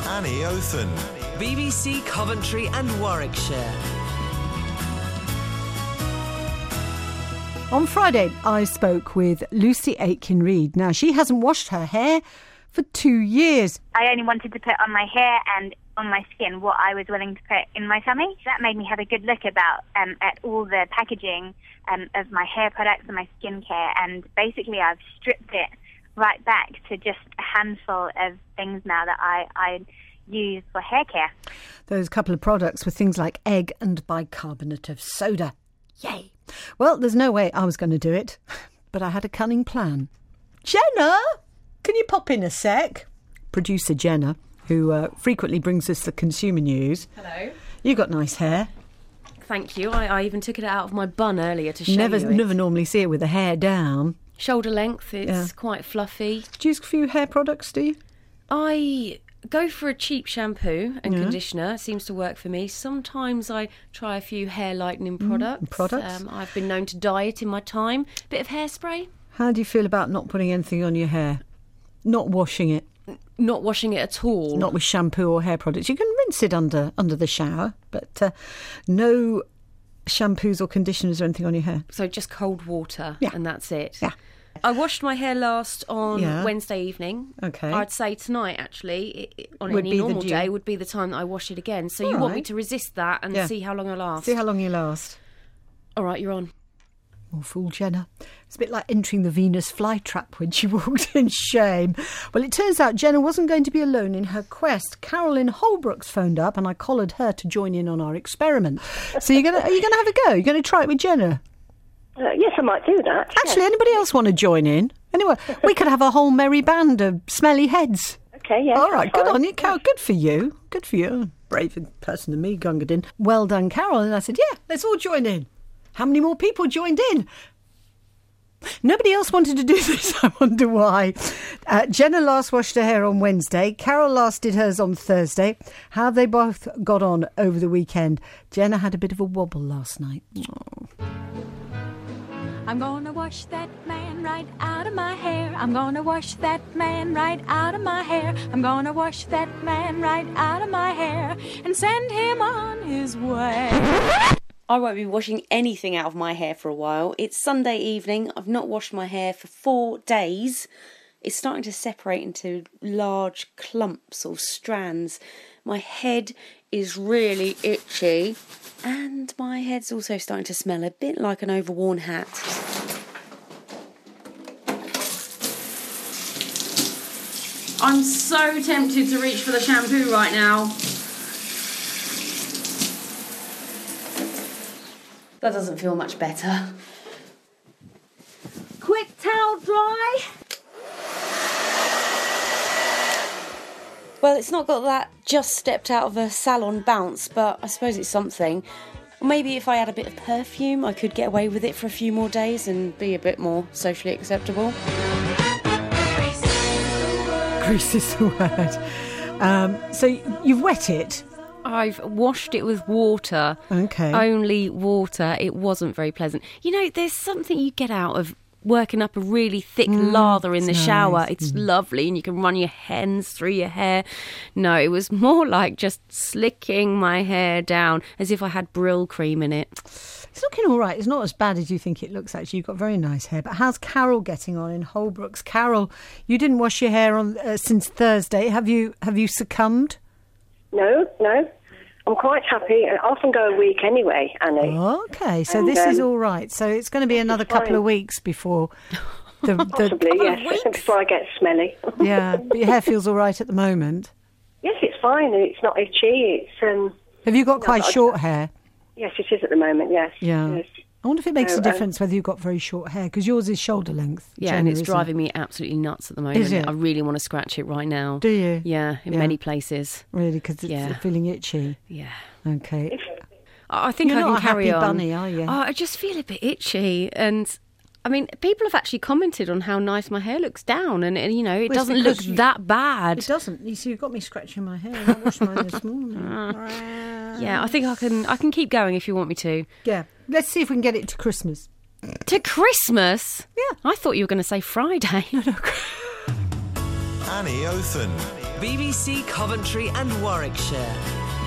Annie Othen. BBC Coventry and Warwickshire. On Friday, I spoke with Lucy Aitken-Reid. Now, she hasn't washed her hair for 2 years. I only wanted to put on my hair and on my skin what I was willing to put in my tummy. That made me have a good look at all the packaging of my hair products and my skincare, and basically I've stripped it right back to just a handful of things now that I use for hair care. Those couple of products were things like egg and bicarbonate of soda. Yay! Well, there's no way I was going to do it, but I had a cunning plan. Jenna, can you pop in a sec? Producer Jenna, who frequently brings us the consumer news. Hello. You got nice hair. Thank you. I even took it out of my bun earlier to show you it. Never normally see it with the hair down. Shoulder length, it's quite fluffy. Do you use a few hair products, do you? I go for a cheap shampoo and conditioner. It seems to work for me. Sometimes I try a few hair lightening products. I've been known to dye it in my time. Bit of hairspray. How do you feel about not putting anything on your hair? Not washing it? Not washing it at all. Not with shampoo or hair products. You can rinse it under the shower, but no shampoos or conditioners or anything on your hair. So just cold water and that's it. Yeah. I washed my hair last on Wednesday evening. Okay. I'd say tonight, actually, on any normal day, would be the time that I wash it again. So you want me to resist that and see how long I last? See how long you last. All right, you're on. Oh, fool Jenna. It's a bit like entering the Venus flytrap when she walked in. Shame. Well, it turns out Jenna wasn't going to be alone in her quest. Carolyn Holbrooks phoned up and I collared her to join in on our experiment. So are you going to have a go? You're going to try it with Jenna? Yes, I might do that. Actually, anybody else want to join in? Anyway, we could have a whole merry band of smelly heads. Okay, yeah. All right, good on you, Carol. Good for you. Good for you. Braver person than me, Gungadin. Well done, Carol. And I said, yeah, let's all join in. How many more people joined in? Nobody else wanted to do this. I wonder why. Jenna last washed her hair on Wednesday. Carol last did hers on Thursday. How have they both got on over the weekend? Jenna had a bit of a wobble last night. Oh. I'm gonna wash that man right out of my hair. I'm gonna wash that man right out of my hair. I'm gonna wash that man right out of my hair and send him on his way. I won't be washing anything out of my hair for a while. It's Sunday evening. I've not washed my hair for 4 days. It's starting to separate into large clumps or strands. My head is really itchy. And my head's also starting to smell a bit like an overworn hat. I'm so tempted to reach for the shampoo right now. That doesn't feel much better. Quick towel dry. Well, it's not got that just stepped out of a salon bounce, but I suppose it's something. Maybe if I had a bit of perfume, I could get away with it for a few more days and be a bit more socially acceptable. Grease is the word. So you've wet it? I've washed it with water. Okay. Only water. It wasn't very pleasant. You know, there's something you get out of working up a really thick lather in the shower. Nice. It's lovely, and you can run your hands through your hair. No, it was more like just slicking my hair down as if I had Brill cream in it. It's looking all right. It's not as bad as you think it looks, actually. You've got very nice hair. But how's Carol getting on in Holbrooks? Carol, you didn't wash your hair on since Thursday. Have you succumbed? No. I'm quite happy. I often go a week anyway, Annie. Okay, so this is all right. So it's going to be another couple of weeks before possibly, yes, before I get smelly. Yeah, but your hair feels all right at the moment. Yes, it's fine. It's not itchy. It's Have you got quite short hair? Yes, it is at the moment. Yes. Yeah. Yes. I wonder if it makes a difference whether you've got very short hair, because yours is shoulder length. Yeah, Jenna, and it's driving me absolutely nuts at the moment. Is it? I really want to scratch it right now. Do you? Yeah, in many places. Really, because it's feeling itchy. Yeah. Okay. I think You're I can not a carry happy on. bunny, are you? I just feel a bit itchy, and I mean, people have actually commented on how nice my hair looks down, and you know, it doesn't look that bad. It doesn't. You see, you've got me scratching my hair. I washed mine this morning. Yeah, I think I can keep going if you want me to. Yeah. Let's see if we can get it to Christmas. To Christmas? Yeah. I thought you were going to say Friday. Annie Othen. BBC Coventry and Warwickshire.